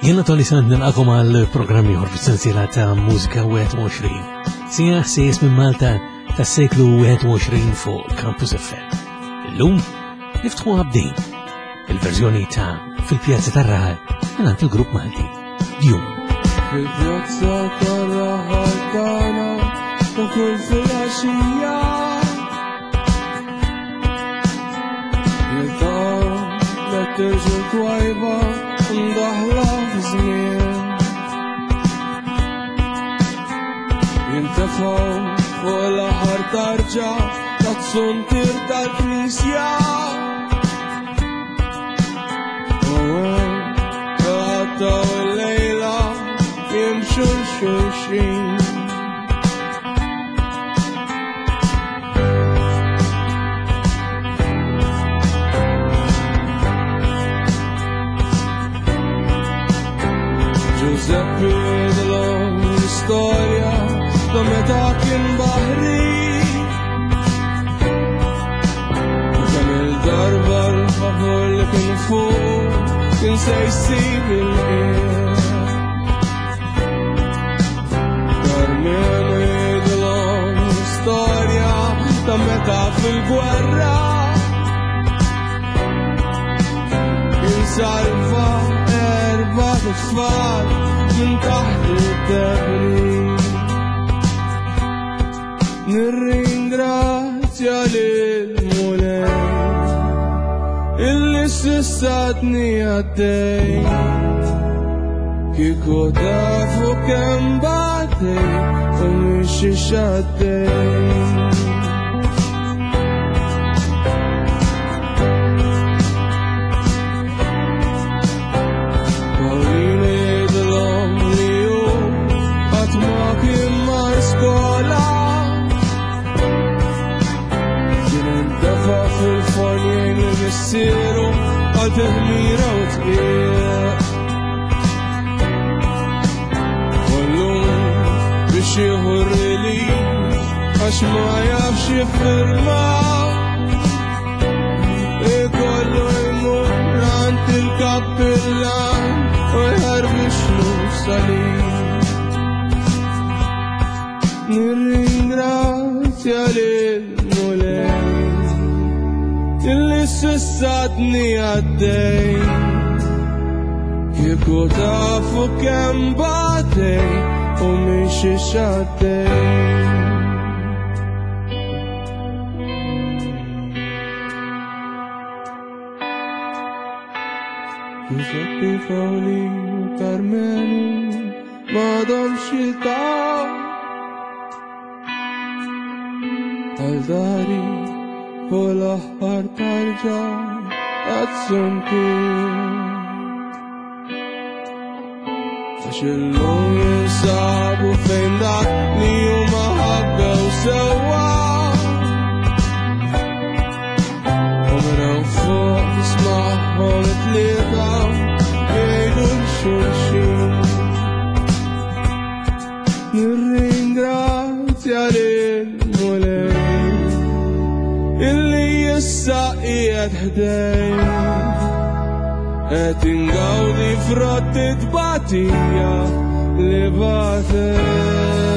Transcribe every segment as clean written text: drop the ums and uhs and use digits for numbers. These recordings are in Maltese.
Jena Tony Sant nilqakom għal programmi ħor fil-sensiela ta' Mużika 21. Sija ħsies minn Malta tas seklu 21 fuq Campus FM. Illum niftħu għabdejn il-verżjoni ta' fil-pjazza tar-Raħal mingħand il-grupp Malti Djum. Fil-pjazza tar-Raħal tagħna ta' kull filgħaxija jiltaw l-atteġu twajba ndaħla f'żmien jintefaw fuq l-aħħar tarġa ta' tsuntir tal-Knisja u għattaw il-lejla jimxu xulxin Giuseppe dell'storia da meta kien baħri Kan il-darba l-ħabur li kien fuq kien se jsib il-qiegħ Darmenu jgħidulhom l-istorja ta' meta fil-gwerra kien salva erba' tfal min taħt id-debri Nirringrazzja lil-mulej illi s-sissadni għaddej kieku tafu kemm bagħdej u mhix xaddej Siru għal-teħmira u tqieq Kollum biex jieħu li għax ma jafx jiffirma Ikollu jmur għand il-kappillan u jħarbixlu salim Nirringrazzja lil-mulej illi s-sissadni għaddej kieku tafu kemm bagħdej u mhix xaddej Giuseppe Fawli u Karmenu m'għadhomx jiltaqgħu għal-dari fuq l-aħħar tarġa għad-suntur Għax illum jinsabu fejn dak li huma ħabbew sewwa U minn fuq nisma'hom it-tlieta jgħidu l-xulxin Nirringrazzja lil-mulej illi jissa qiegħed ħdej qed ingawdi frotti tbatija li bagħdej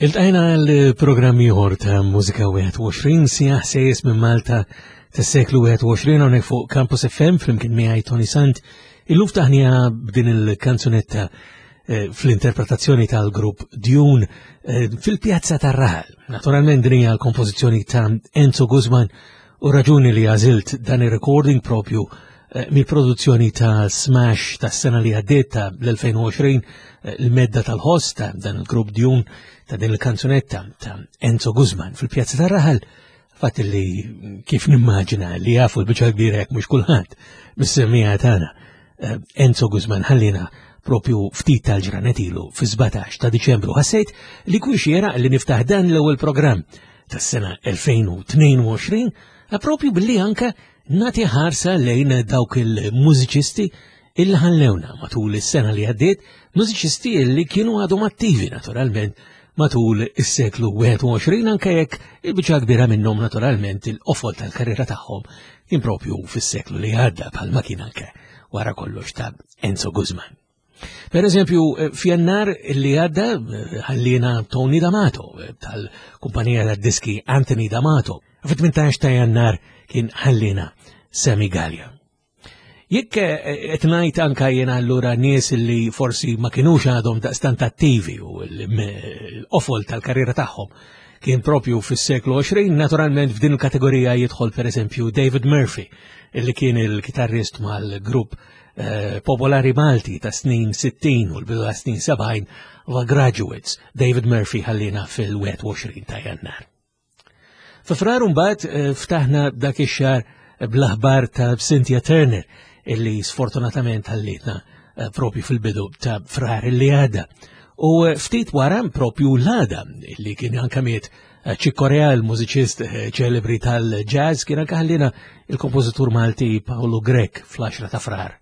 Il-tajna l-programm ieħor ta' Mużika 21 sija sejjes minn Malta tas-seklu 21 hawnhekk fuq Campus FM flimkien miegħi Tony Sant. Illum ftaħnija b'din il-kanzunetta fl-interpretazzjoni tal-grupp Dune fil-Pjazza tar-Raħal. Naturalment din hija l-kompożizzjoni ta' Enzo Guzman u raġuni li għażilt dan ir-recording propju mill-produzzjoni ta' Smash tas-sena li għaddiet ta' l-2020 il-medda tal-ħoss ta' dan il-grupp Dune ta' din il-kanzunetta ta' Enzo Guzman fil-Pjazza tar-Raħal. Fatt li kif nimmaġina li jafu l-biċa kbira jekk mhux kulħadd mis-semmija tagħna Enzo Guzman ħallina propju ftit tal-ġranet ilu fi 17 ta' Diċembru. Ħassejt li kun xiera li niftaħ dan l-ewwel programm tas-sena 2022 propju billi anka nagħti ħarsa lejn dawk il-mużiċisti illi ħallewna matul is-sena li għaddiet, mużiċisti li kienu għadhom attivi naturalment matul is-seklu 21 anke jekk il-biċa kbira minnhom naturalment il-qofol tal-karriera tagħhom kien propju fis-seklu li għadda bħalma kien anke wara kollox ta' Enzo Guzman. Per eżempju, f'Jannar li għadda ħallina Tony D'Amato tal-kumpanija tad-diski Anthony D'Amato. Fit-18 ta' Jannar kien ħallina Sammy Gallia. Jekk qed ngħid anke jiena allura nies li forsi ma kinux għadhom daqstant attivi u l-qofol tal-karriera tagħhom kien propju fis-seklu 20, naturalment f'din il-kategorija jidħol pereżempju David Murphy, illi kien il-kitarrist mal-grupp popolari Malti ta' snin 60 u l-bidu ta' snin 70 The Graduates. David Murphy ħallina fil-21 ta' Jannar. F'Frar mbagħad ftaħna dak ix-xahar bl-aħbar ta' Cynthia Turner illi sfortunatament ħallitna propju fil-bidu ta' Frar illi għadda. U ftit wara propju l-għada illi kien anke miet Chick Corea, il-mużiċist ċelebri tal-jazz, kien anke ħallina il-kompożitur Malti Paolo Grech fl-10 ta' Frar.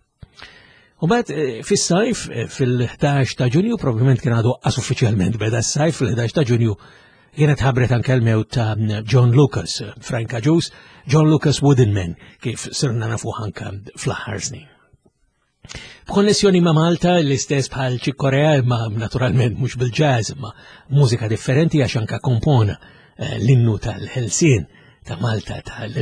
U bad fis-sajf fil-11 ta' Ġunju, probabbilment kien għadu uffiċjalment beda s-sajf fil-11 ta' Ġunju kienet ħabret anke l-mewt ta' John Lucas, Frank Agius, John Lucas Wooden Man, kif sirna nafu anke fl-aħħar snin. B'konnessjoni ma' Malta l-istess bħal Chick Corea, imma naturalment mhux bil-jazz, imma mużika differenti għax anke kompona l-innu tal-Helsien ta' Malta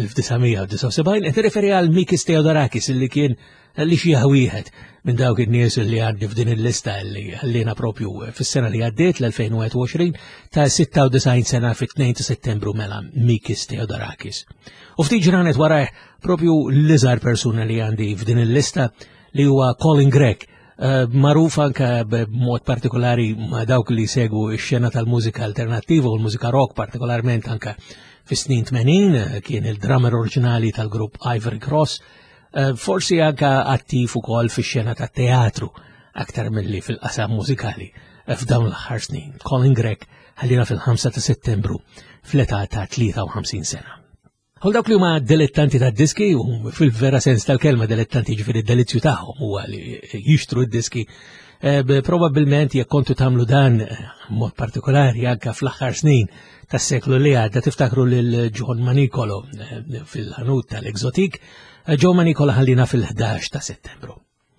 tal-1979 qed irreferi għal Mikis Theodorakis illi kien li xi wieħed minn dawk in-nies li għaddi f'din il-lista li ħallina propju fis-sena li għaddiet l-2021 ta' 96 sena fit-2 ta' Settembru mela Mikis Theodorakis. U ftit ġranet wara propju l-iżgħar persuna li għandi f'din il-lista li huwa Colin Grech, magħruf anke b'mod partikolari ma' dawk li segwu x-xena tal-mużika alternattiva u l-mużika rock partikolarment anke fis-snin 80 kien il-drummer oriġinali tal-grupp Ivory Cross, forsi anke attiv ukoll fix-xena tat-teatru aktar milli fil-qasam mużikali f'dawn l-aħħar snin. Colin Grech ħallina fil-5 ta' Settembru fl-età ta' 53 sena. Għal dawk li huma dilettanti tad-diski u fil-vera sens tal-kelma dilettanti ġifieri d-delizzju tagħhom huwa li jixtru d-diski, probabbilment jekk kontu tagħmlu dan mod partikolari anke fl-aħħar snin tas-seklu li għadda tiftakru lil John Manicolo fil-ħanut tal-Exotic. Joe Manicolo ħallina fil-11 ta' Settembru.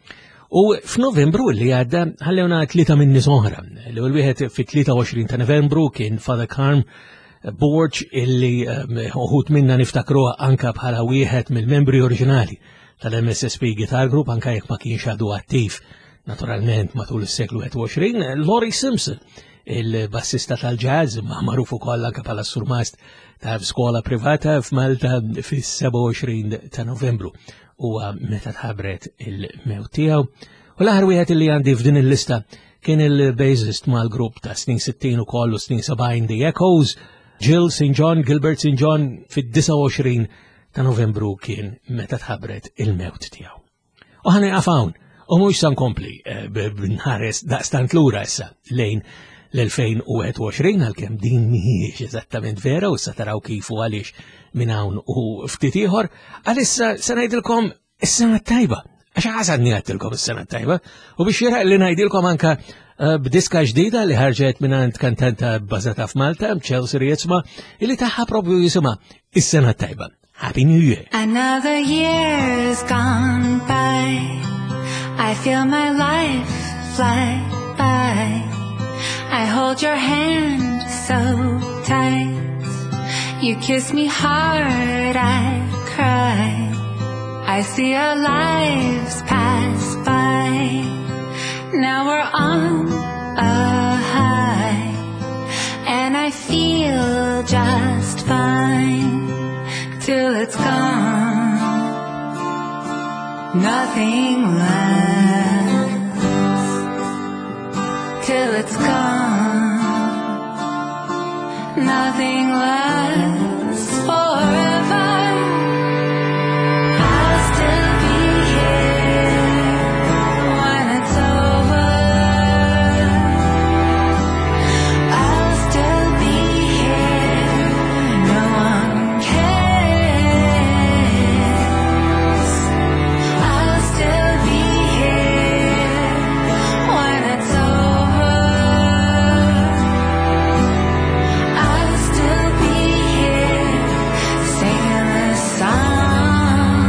U f'Novembru li għadda ħallewna 3 minn nies oħra. L-ewwel wieħed fit-23 ta' Novembru kien Father Carm Borge illi uħud minna niftakruha anke bħala wieħed mill-membri oriġinali tal-MSSP Guitar Group anke jekk ma kienx għadu attiv naturalment matul is-seklu 21. Laurie Simpson, il-bassista tal-jazz, ma' magħruf ukoll anke bħala surmast ta' skola privata f'Malta fis-27 ta' Novembru u meta tħabbret il-mewt tiegħu. U l-aħħar wieħed li għandi f'din il-lista kien il-bassist mal-grupp ta' snin 60 ukoll u snin 70 The Echoes, Jill St. John, Gilbert St. John fid-29 ta' Novembru kien meta tħabbret il-mewt tiegħu. U ħana hawn u mhux se nkompli b'nħares daqstant lura issa lejn l-2021 għalkemm din mhijiex eżattament vera u sa taraw kif u għaliex minn hawn u ftit ieħor, għalissa se ngħidilkom is-sena tajba. Għax ħasadni għattilkom is-sena tajba u biex jiraq li ngħidilkom anke b'diska ġdida li ħarġet minn kantanta bbażata f'Malta, Chelsea Rietzma, illi taħħa propju jisimha is-sena tajba. Happy New Year. Another year's gone by. I feel my life fly by. I hold your hand You kiss me hard, I cry. I see our lives pass by. Now we're on a high, and I feel just fine till it's gone. Nothing lasts till it's gone. Nothing lasts forever. I'll still be here when it's over. I'll still be here. No one cares. I'll still be here when it's over. I'll still be here singing this song.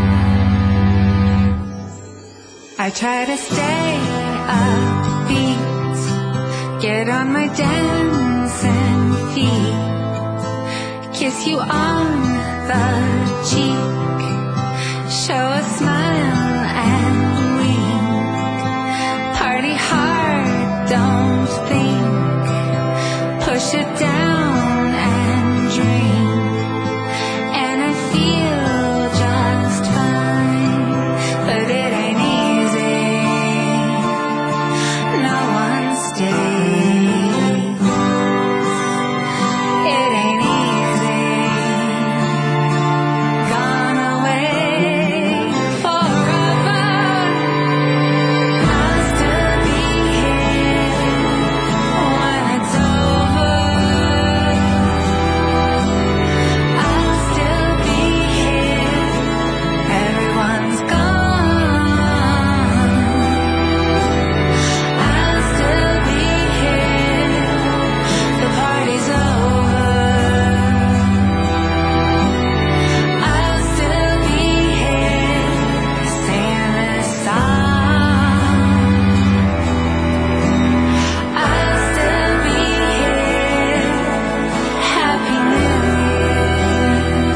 I try to stay upbeat, get on my dancing feet, kiss you on the cheek, show a smile and wink, party hard, don't think, push it down and drink, and I feel just fine, but it ain't easy. No one stays. It ain't easy. Gone away forever. I'll still be here when it's over. I'll still be here. Everyone's gone. I'll still be here. The party's over. I'll still be here singing this song. I'll still be here. Happy New Year.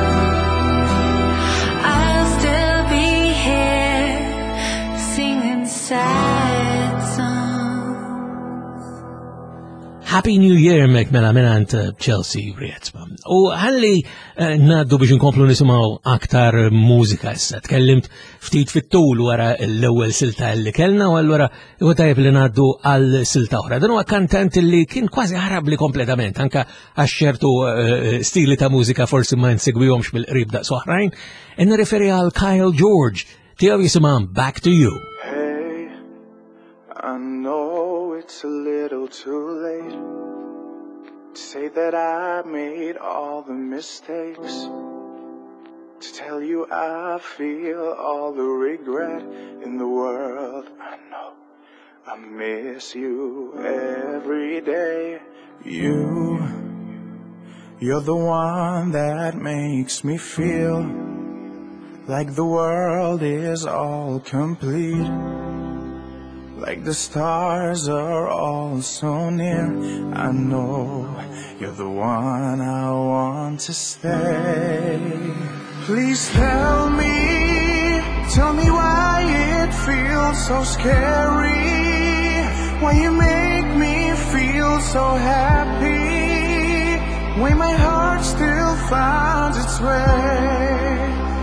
I'll still be here singing sad songs. Happy New Year mek mela minant Chelsea Rietzma. U ħalli naddu biex nkomplu nisimaw aktar mużika issa. Tkellimt ftit fit-tul wara l-ewwel silta li kellna u allura huwa tajjeb li naddu għal silta oħra. Dan huwa kantant li kien kważi ħarab li kompletament anke għax ċertu stili ta' mużika forsi ma nsegwihomx mill-qrib daqs oħrajn. Nirreferi għal Kyle George tiegħu jisimha Back to You. Hey, I know it's a little too late to say that I made all the mistakes, to tell you I feel all the regret in the world. I know I miss you every day. You're the one that makes me feel like the world is all complete, like the stars are all so near. I know you're the one I want to stay. Please tell me why it feels so scary, why you make me feel so happy, when my heart still finds its way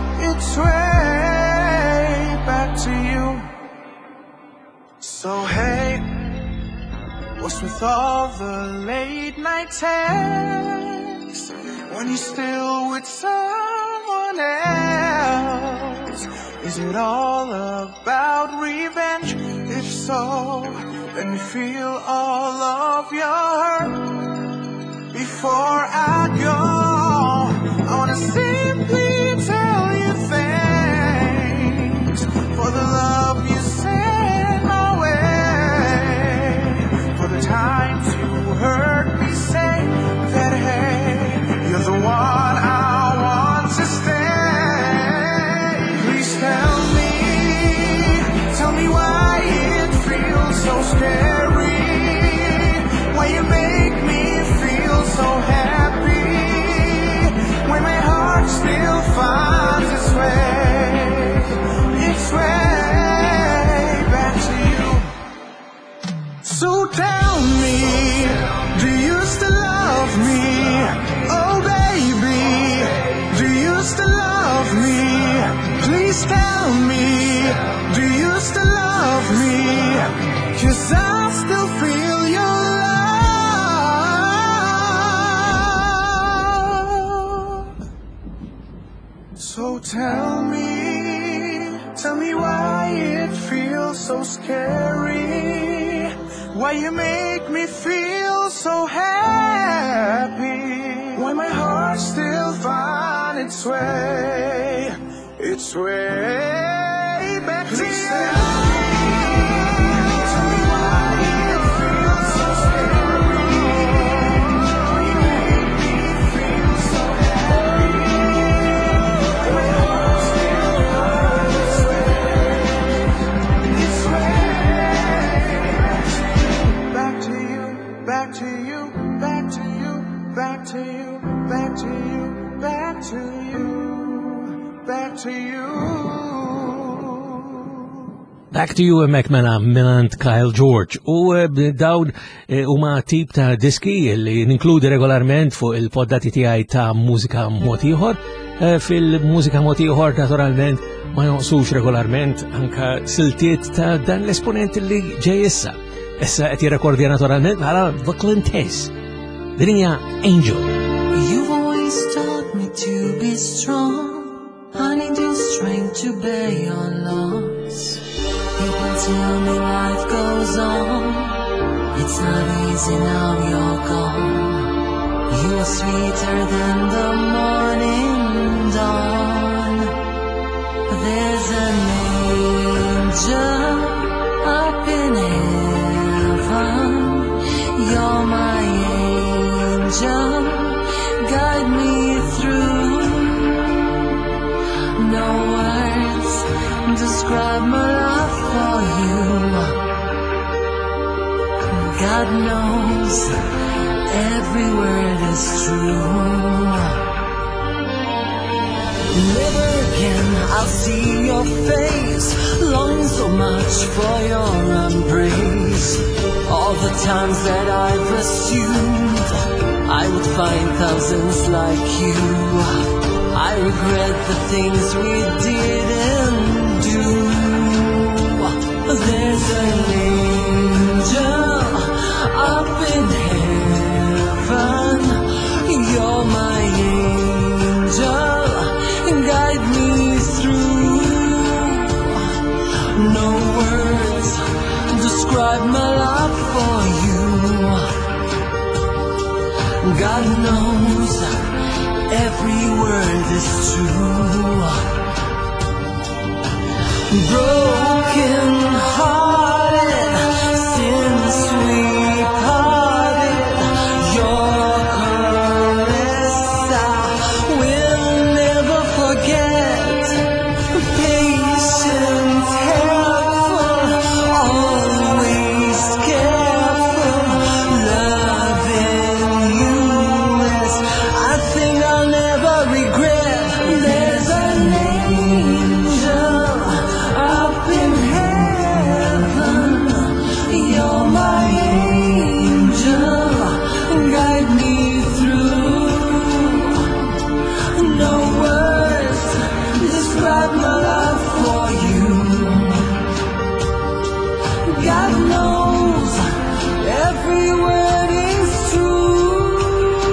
back to you. So hey, what's with all the late night texts when you're still with someone else? Is it all about revenge? If so, let me feel all of your hurt before I go. I wanna simply tell you thanks for the love you sent my way, for the times you heard me say that hey, you're the one I want to stay. Please tell me why it feels so scary, why you make me tell me why it feels so scary, why you make me feel so happy, why my heart still finds its way back to you. Back to You Mek mela minant Kyle George u dawn huma tip ta' diski li ninkludi regolarment fuq il-poddati tiegħi ta' mużika mod ieħor. Fil-mużika mod ieħor naturalment ma jonqsux regolarment anka siltiet ta' dan l-esponent li ġej issa. Issa qed jirrekordja naturalment bħala The Clintess. Din hija Angel. You've always taught me to be strong. I need your strength to bear your loss. People tell me life goes on. It's not easy now you're gone. You are sweeter than the morning dawn. There's an angel up in heaven. You're my angel. Guide me through. No words describe my love for you. God knows every word is true. Never again I'll see your face. Longing so much for your embrace. All the times that I've assumed I would find thousands like you. I regret the things we didn't do. There's an angel up in heaven. You're my angel. Guide me through. No words describe my love for you. God knows every word is true. Broken hearted since we parted, your caress I will never forget. Patient, helpful, always careful, loving you is I think I'll never regret. There's an angel up in heaven. You're my angel. Guide me through. No words describe my love for you. God knows every word is true.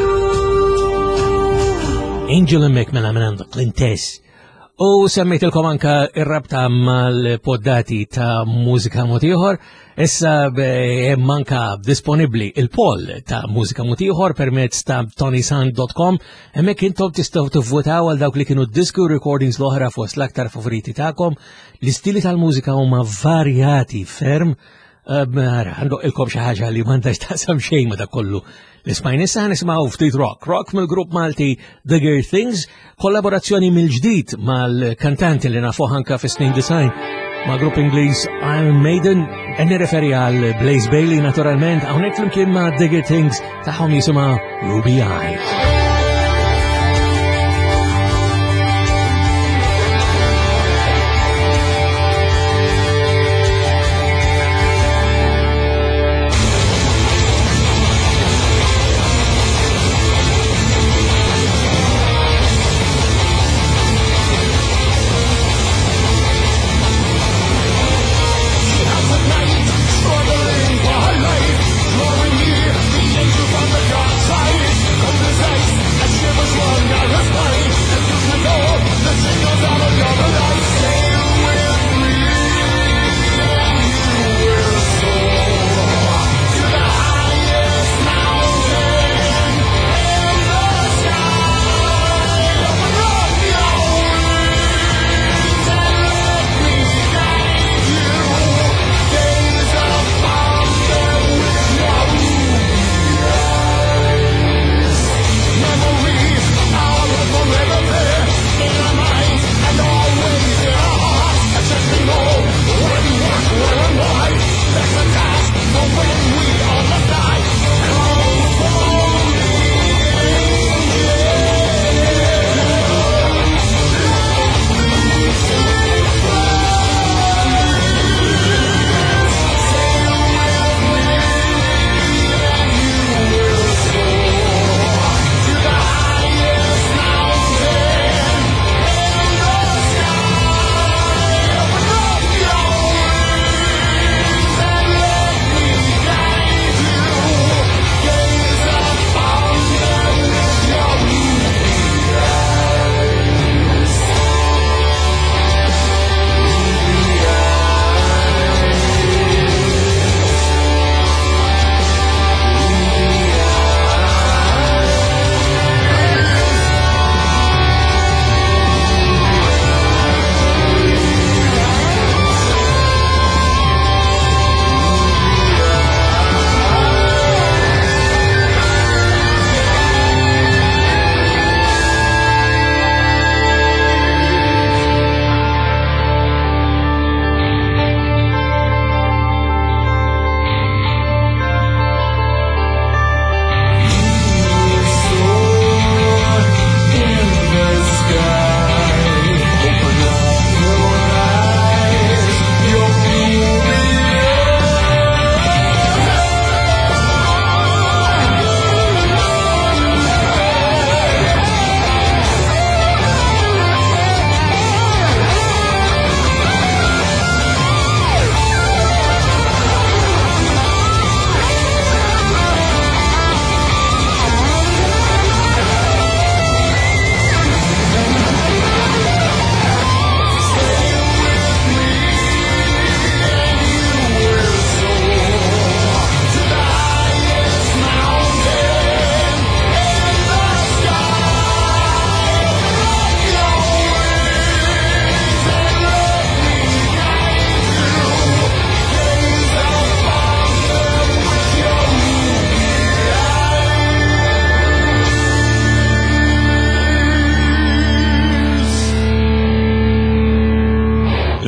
Angel Mek mela minant The Clintess. U semmejtilkom anka ir-rabta mal-poddati ta' mużika mod ieħor, issa hemm anka disponibbli il-poll ta' mużika mod ieħor permezz ta' tonysan.com, hemmhekk intom tistgħu tivvutaw għal dawk li kienu diski u recordings l-oħra fost l-aktar favoriti tagħkom. L-istili tal-mużika huma varjati ferm. Għandu ilkom xi ħaġa li m'għandax taqsam xejn ma dak kollu. L-ismajn issa nisimgħu ftit rock mill-grupp Malti The Gear Things, kollaborazzjoni mill-ġdid mal-kantanti li nafuh anke fis-snin design ma' grupp Ingliż Iron Maiden, nirreferi għal Blaze Bayley naturalment, hawnhekk flimkien ma' The Gear Things tagħhom jisimha Ruby Eyes. Struggling for her life, drawing near the angel from the dark side. Come to sight.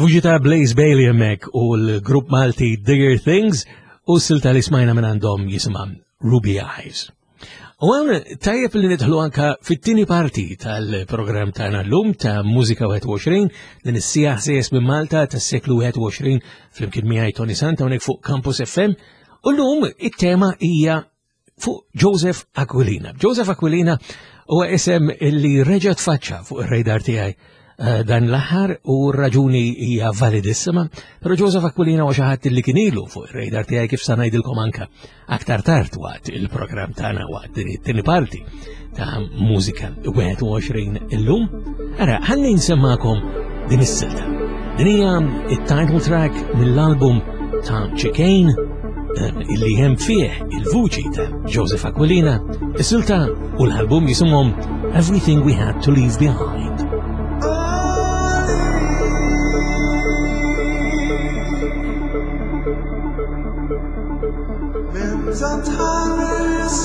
Il-vuċi ta' Blaze Bailey hemmhekk u l-grupp Malti Digger Things u s-silta li smajna minn għandhom jisimha Ruby Eyes. U għan tajjeb li nidħlu anka fit-tieni parti tal-programm tagħna llum ta' Mużika 21 din is-sija ħsies minn Malta tas-seklu 21 flimkien miegħi Tony Santa hawnhekk fuq Campus FM u llum it-tema hija fuq Joseph Aquilina. Joseph Aquilina huwa isem li reġa' tfaċċa fuq ir-radar tiegħi dan l-aħħar u raġuni hija validissima, però Joseph Aquilina huwa xi ħadd li kien ilu fuq ir-radar tiegħi kif sa ngħidilkom anke aktar tard waqt il-programm tagħna waqt din it-tieni parti ta' Mużika 21 illum. Ara ħalli nsemmakom din is-silta. Din hija it-title track mill-album ta' Chicane illi hemm fih il-vuċi ta' Joseph Aquilina, is-silta u l-album jisimhom Everything We Had to Leave Behind. Sometimes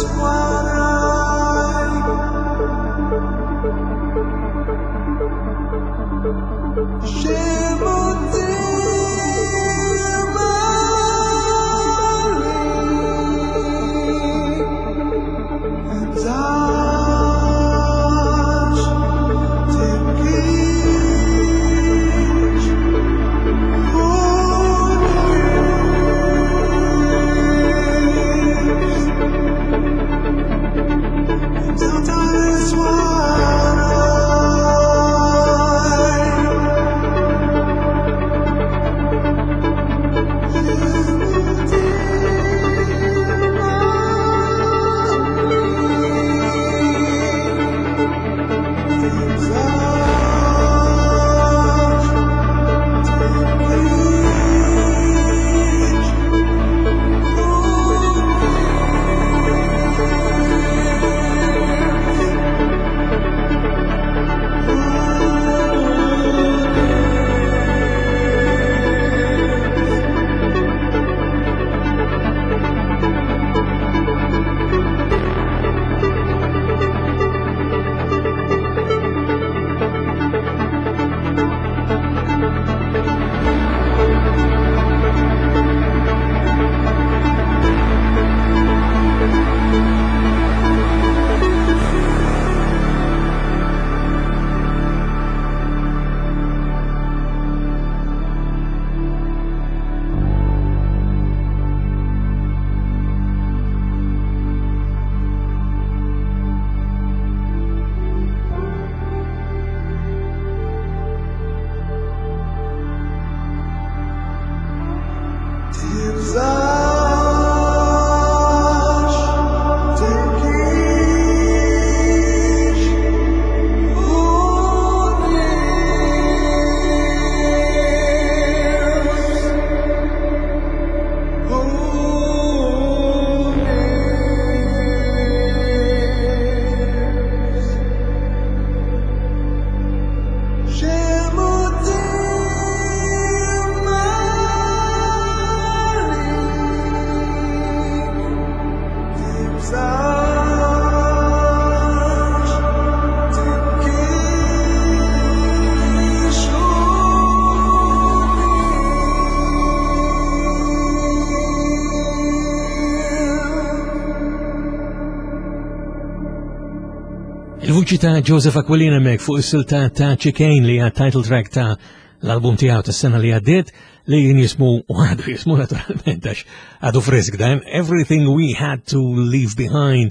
Il-vuċi ta' Joseph Aquilina mek fuq is-silta ta' Chicane li hija title track ta' l-album tiegħu tas-sena li għaddiet li jismu u għadu jismu naturalment għax għadu fresk dan Everything We Had to Leave Behind.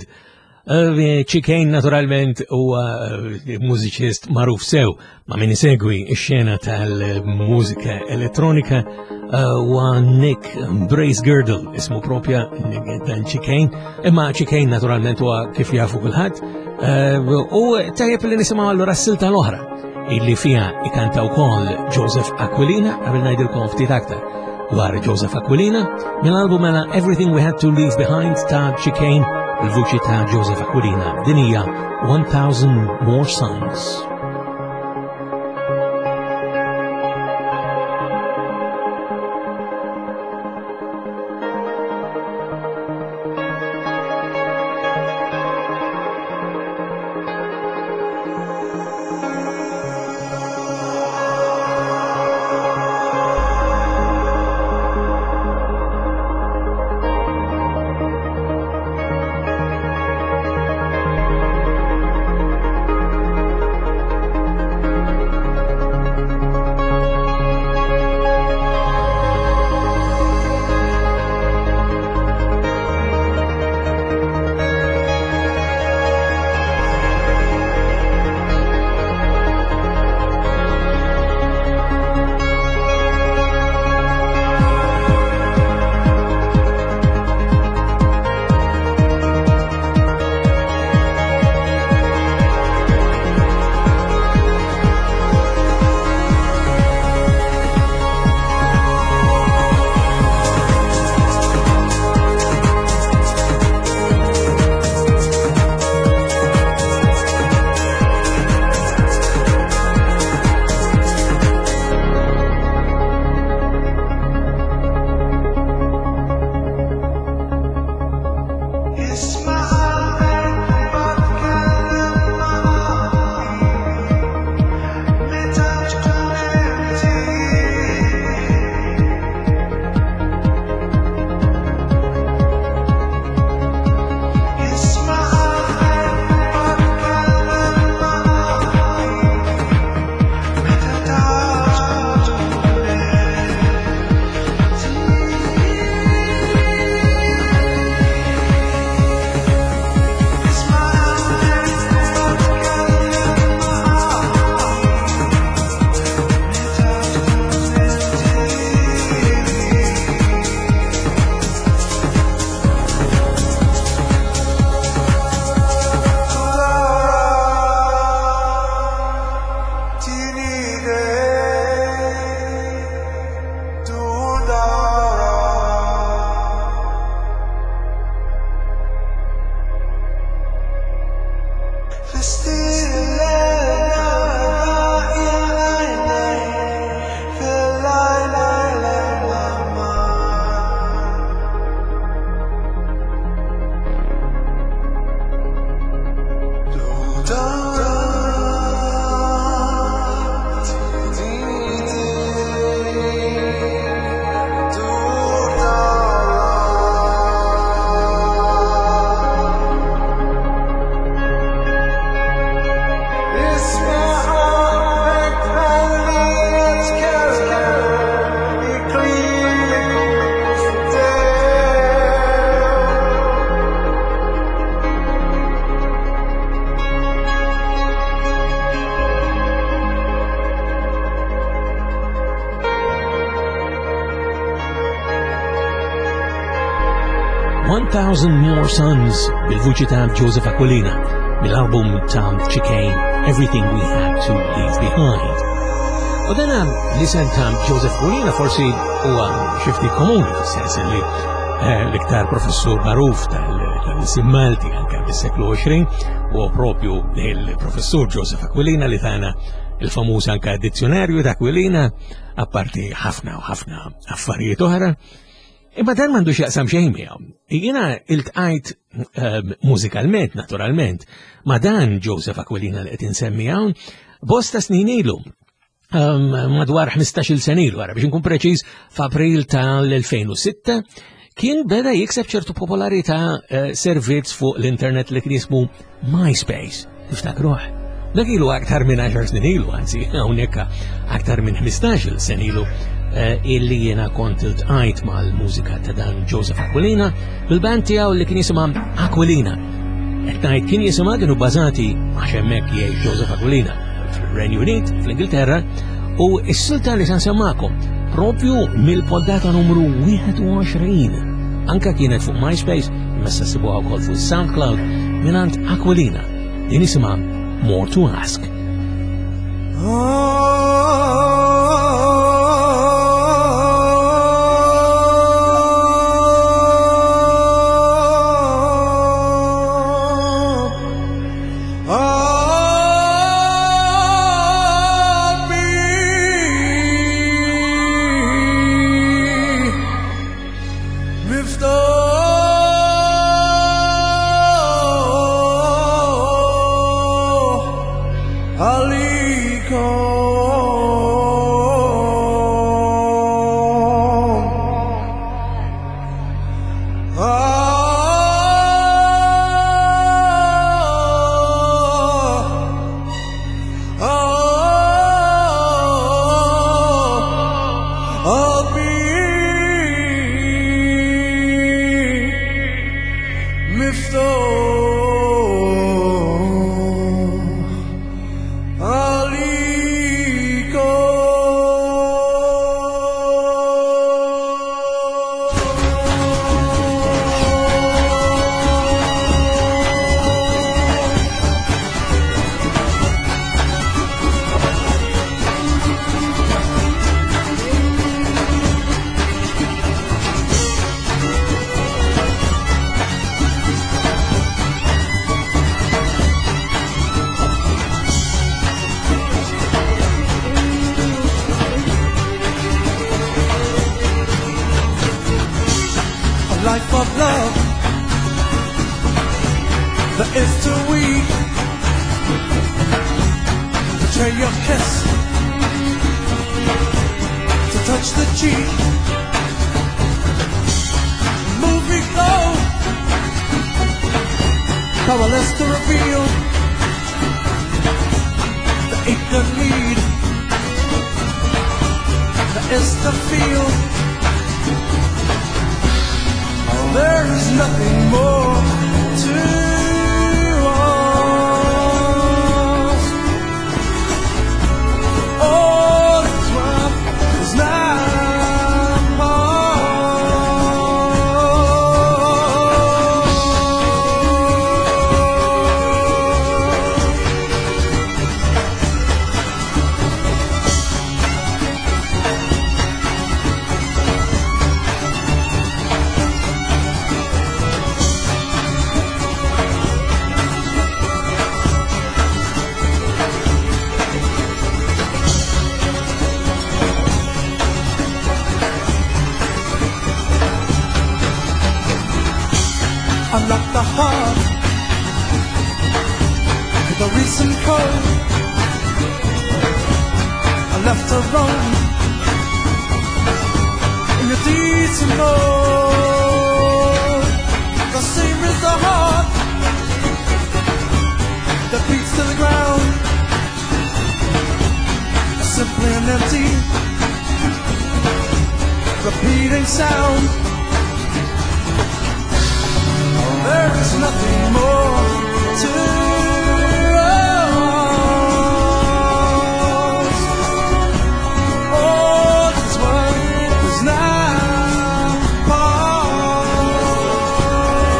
Chicane naturalment u mużiċist maruf sew ma' min isegwi x-xena tal-mużika elettronika u Nick Bracegirdle ismu propja dan Chicane, imma Chicane naturalment u kif jafu kulħadd u tajjeb li nisimgħu allura s-silta l-oħra illi fija ikanta wkoll Joseph Aquilina qabel ngħidilkom ftit aktar dwar Joseph Aquilina mill-album mela Everything We Had to Leave Behind ta' Chicane il-vuċi ta' Joseph Aquilina din hija 1000 More Suns. 10,000 More Suns bil-vuċi ta' Joseph Aquilina mill-album ta' Chicane Everything We Had to Leave Behind. U dana l-isem ta' Joseph Aquilina forsi huwa xifti komuni fis-sens li l-iktar professur magħruf tal-isim Malti anke fis-seklu 20 huwa propju il-professur Joseph Aquilina li tagħna il-famuż anke dizzjonarju ta' Aquilina apparti ħafna u ħafna affarijiet oħra. Imma dan m'għandux jaqsam xejn miegħu. Jiena iltqajt mużikalment, naturalment, ma' dan Joseph Aquilina li qed insemmi hawn bosta snin ilu. Madwar 15-il sen ilu, biex nkun preċiż f'April tal-2006 kien beda jikseb ċertu popolarità servizz fuq l-internet li kien jismu MySpace. Tiftakruh? Dak ilu aktar minn 10 snin ilu, anzi hawnhekk aktar minn 15-il sen ilu illi jiena kont iltqajt mal-mużika ta' dan Joseph Aquilina bil-band tiegħu li kien jisimha Aquilina. Qed ngħid kien jisimha kienu bbażati għax hemmhekk jgħix Joseph Aquilina fil-Renju Unit, fl-Ingilterra, u s-silta li sansemmakom propju mill-poddata numru 21 anka kienet fuq MySpace, imma ssibuha wkoll fuq SoundCloud mingħand Aquilina. Din isimha More to Ask. life of love that is too weak to trade your kiss, to touch the cheek. Movie glow, powerless to reveal the ache and need that is to feel. There is nothing more to us. All that's worth is now unlock the heart with a recent code. I left alone in your decent mode. The same is the heart that beats to the ground, simply an empty repeating sound. There is nothing more to us. All that's worth is now part.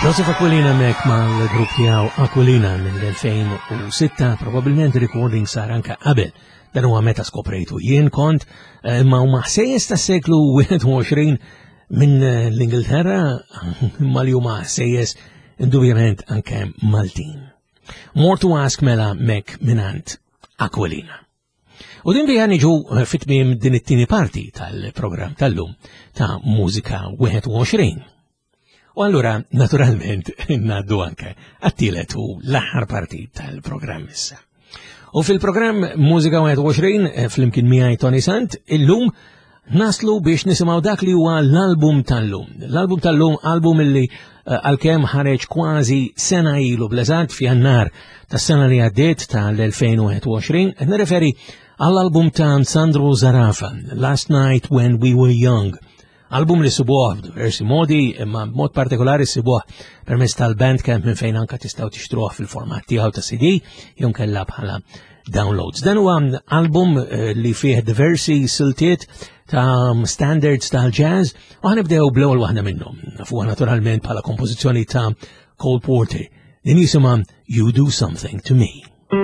Joseph Aquilina mek mal-grupp tiegħu Aquilina mill-2006, probabbilment recording sar anke qabel dan huwa meta skoprejtu jien kont, ma huma ħsejjes tas-seklu 21 minn l-Ingilterra mal huma ħsejjes indubjament anke Maltin. More to ask mela mek minant Aquilina. U din bija niġu fit-tmiem din it-tieni parti tal-programm tal-lum ta' Mużika 21. U allura, naturalment, naddu anke għattilet u l-aħħar parti tal-programm issa. U fil-programm Mużika 21, fl-imkien miegħi Tony Sant, illum naslu biex nisimaw dak li huwa l-album tal-lum. L-album tal-lum, album illi għal-kem ħareġ kważi sena ilu blezat fi Jannar tas-sena li għaddiet tal-2021, nirreferi għall-album ta' Sandro Zarafa, Last Night When We Were Young. Album li sibuħ diversi modi, imma mod partikolari sibuħ permezz tal-Bandcamp minn fejn anka tistgħu tixtruh fil-format tiegħu ta' CD, jew kellha bħala downloads. Dan huwa album li fih diversi siltiet ta' standards tal-jazz, u ħanibdew bl-ewwel waħda minnhom. Fuqha naturalment bħala kompożizzjoni ta' Cole Porter. Din jisimha You Do Something to Me.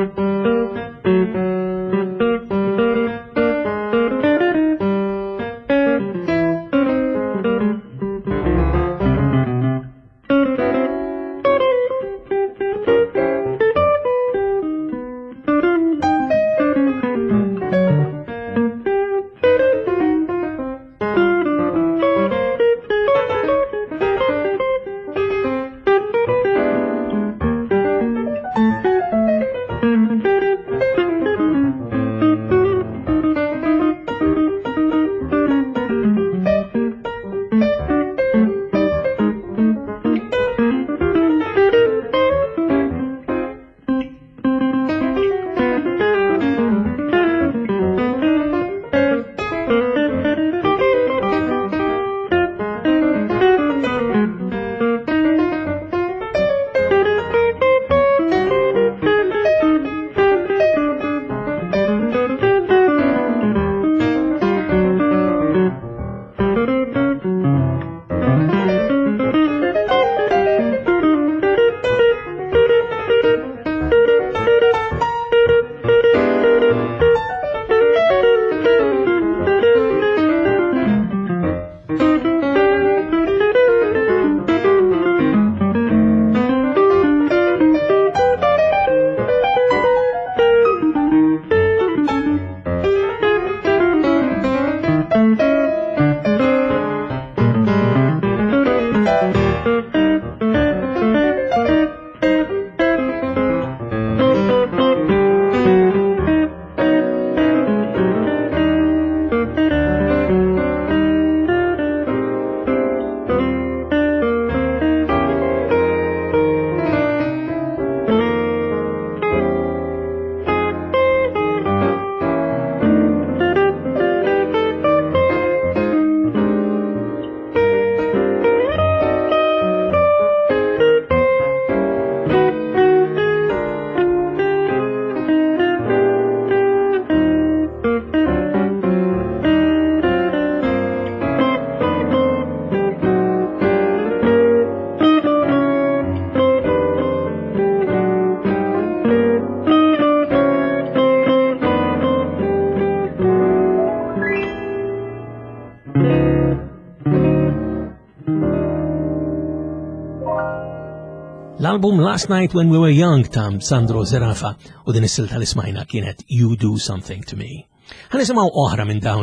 L-album Last Night When We Were Young ta' Sandro Zarafa u din is-silta li smajna kienet You Do Something to Me. Ħanisimgħu oħra minn dawn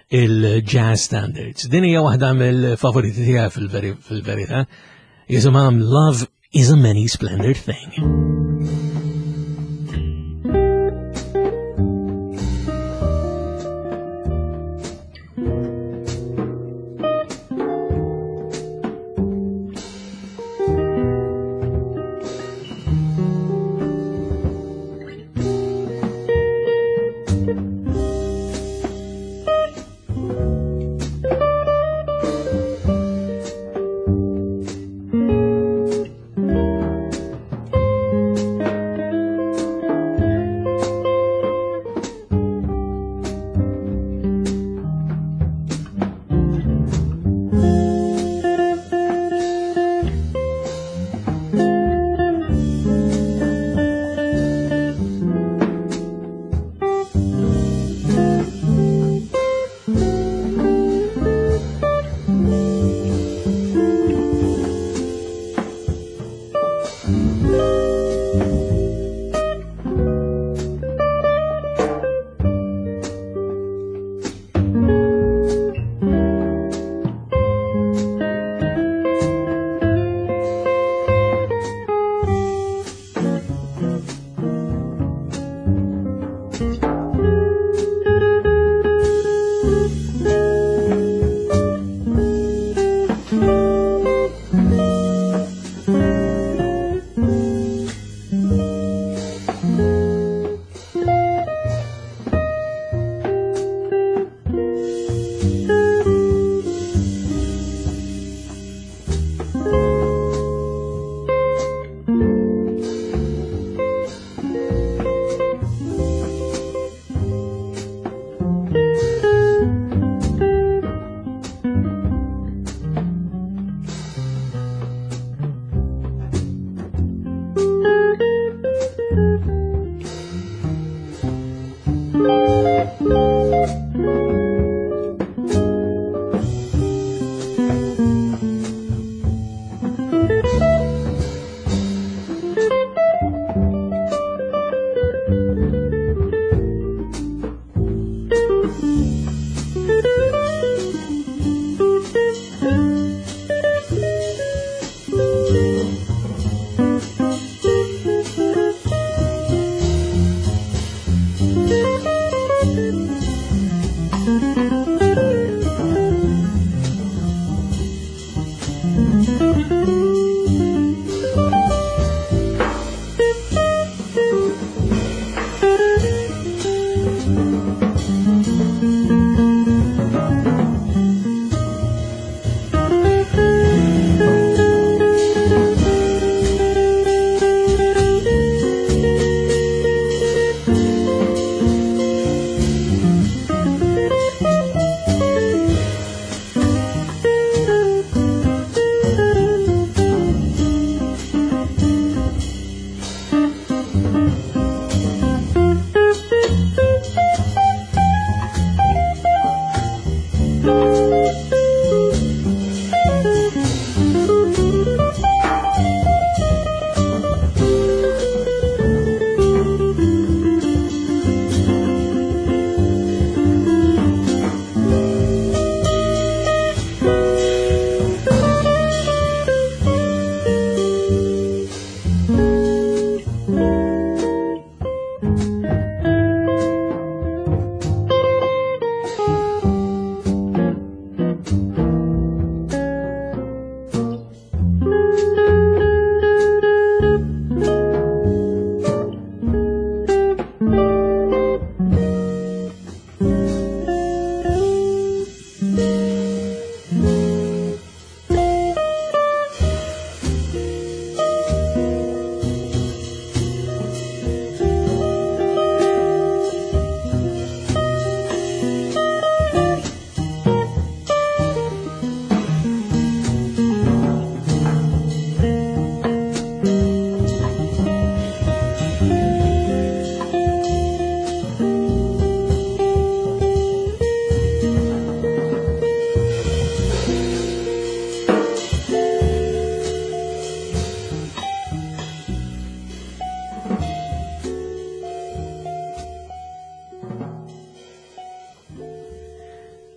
il-jazz standards. Din hija waħda mill-favoriti tiegħi fil-verità. Jisimha Love is a Many Splendid Thing.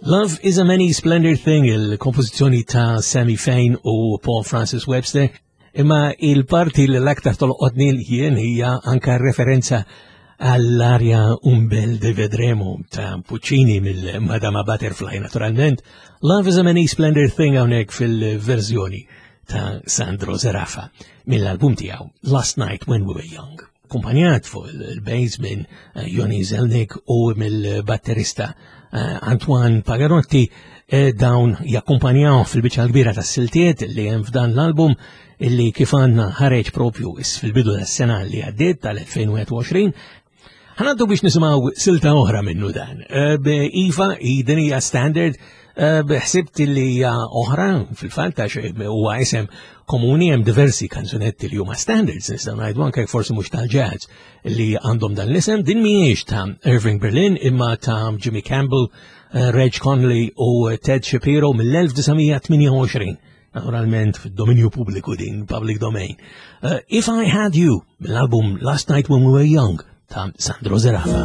Love is a Many Splendid Thing, il-kompożizzjoni ta' Sammy Fain u Paul Francis Webster, imma il-parti l-aktar tolqodni jien hija anka referenza għall-arja Un bel de vedremo ta' Puccini mill-Madama Butterfly, naturalment. Love is a Many Splendid Thing hawnhekk fil-verżjoni ta' Sandro Zarafa mill-album tiegħu Last Night When We Were Young. Kumpanjat fuq il-bass minn Joni Zelnik u mill-batterista Antoine Pagarotti, dawn jakkumpanjaw fil-biċċa kbira tas-siltiet li hemm f'dan l-album illi kif għandna ħareġ propju fil-bidu tas-sena li għaddiet tal-2021. Ħanaddu biex nisimgħu silta oħra minnu dan. Iva, din hija standard, ħsibt li hija oħra fil-fatt għax huwa isem komuni, hemm diversi kanzunetti li huma standards, nistgħu ngħidu anke forsi mhux tal-jazz li għandhom dan l-isem. Din mhijiex ta' Irving Berlin imma ta' Jimmy Campbell, Reg Conley u Ted Shapiro mill-1928. Naturalment fid-dominju pubbliku din, public domain. If I Had You, mill-album Last Night When We Were Young ta' Sandro Zarafa.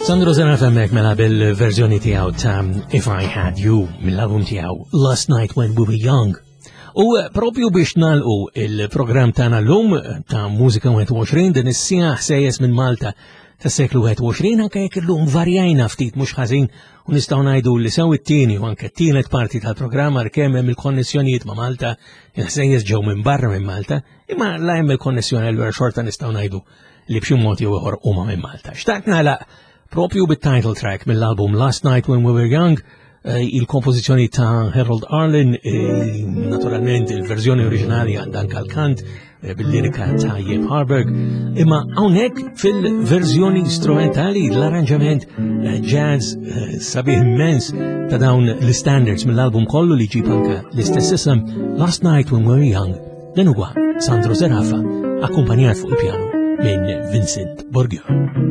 Sandro Zarafa mek mela bil-verżjoni tiegħu ta' If I Had You mill-album tiegħu Last Night When We Were Young. U propju biex nalqu il-programm tagħna llum ta' Mużika 21 din is-sija ħsejjes minn Malta tas-seklu 21 anke jekk illum varjajna ftit mhux ħażin u nistgħu ngħidu li sew it-tieni u anke t-tielet parti tal-programm kemm hemm il-konnessjonijiet ma' Malta, il-ħsejjes ġew minn barra minn Malta, imma la hemm il-konnessjoni allura xorta nistgħu ngħidu li b'xi mod jew ieħor huma minn Malta. Xtaqt nagħlaq propju bit-title track mill-album Last Night When We Were Young, il-kompożizzjoni ta' Harold Arlen, naturalment il-verżjoni oriġinali għandan kal-kant bil-lirika ta' Jeb Harburg, imma hawnhekk fil-verżjoni strumentali l-arranġament jazz sabiħ immens ta' dawn l-standards mill-album kollu li ġib anke l-istess isem Last Night When We Were Young, dan huwa Sandro Zarafa, akkumpanjat fuq il-pjano minn Vincent Bourguignon.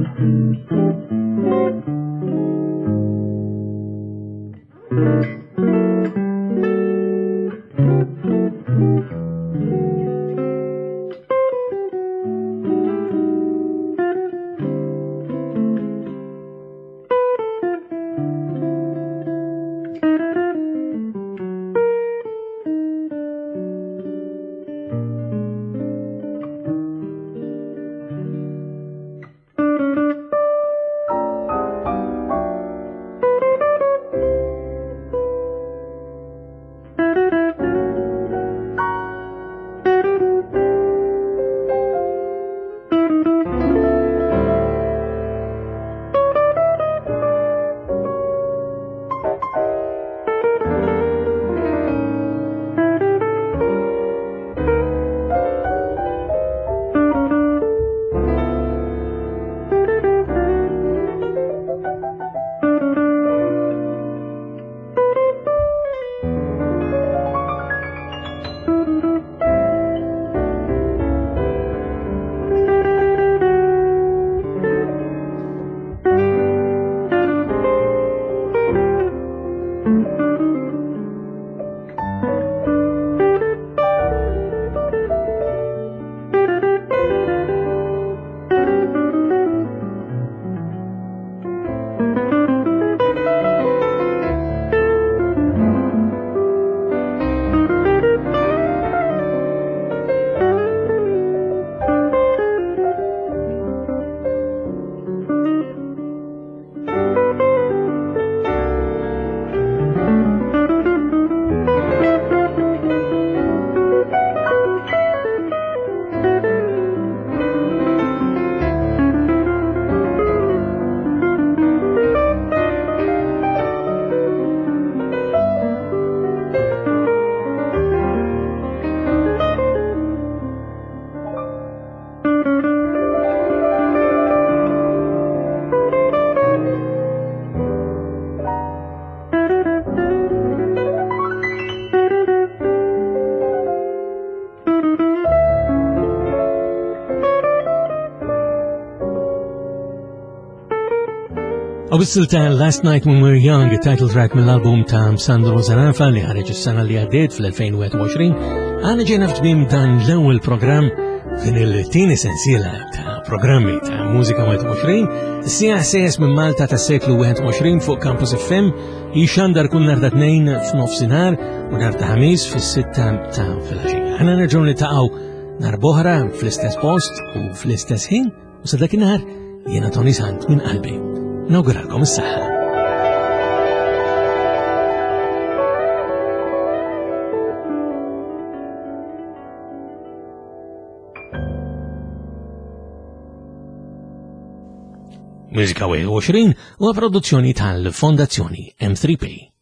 Għabissil ta' Last Night When We Were Young, title track mill-album ta' Sandro Zarafa li ħareġ is-sena li għaddiet fl-2021, għana ġejna f'tmiem dan l-ewwel programm din il-tieni sensiela ta' programmi ta' Mużika 21, is-sija ħsejjes minn Malta tas-seklu 21 fuq Campus FM, jixandar kull nhar ta' tnejn f'nofsinhar u nhar ta' ħamis fis-6 ta' filgħaxija. Ħana nerġgħu niltaqgħu nhar boħra fl-istess post u fl-istess ħin u sa dakinhar jiena Tony Sant minn qalbi. Nawguralkom is-saħħa. Mużika 21 huwa produzzjoni tal-Fondazzjoni M3P.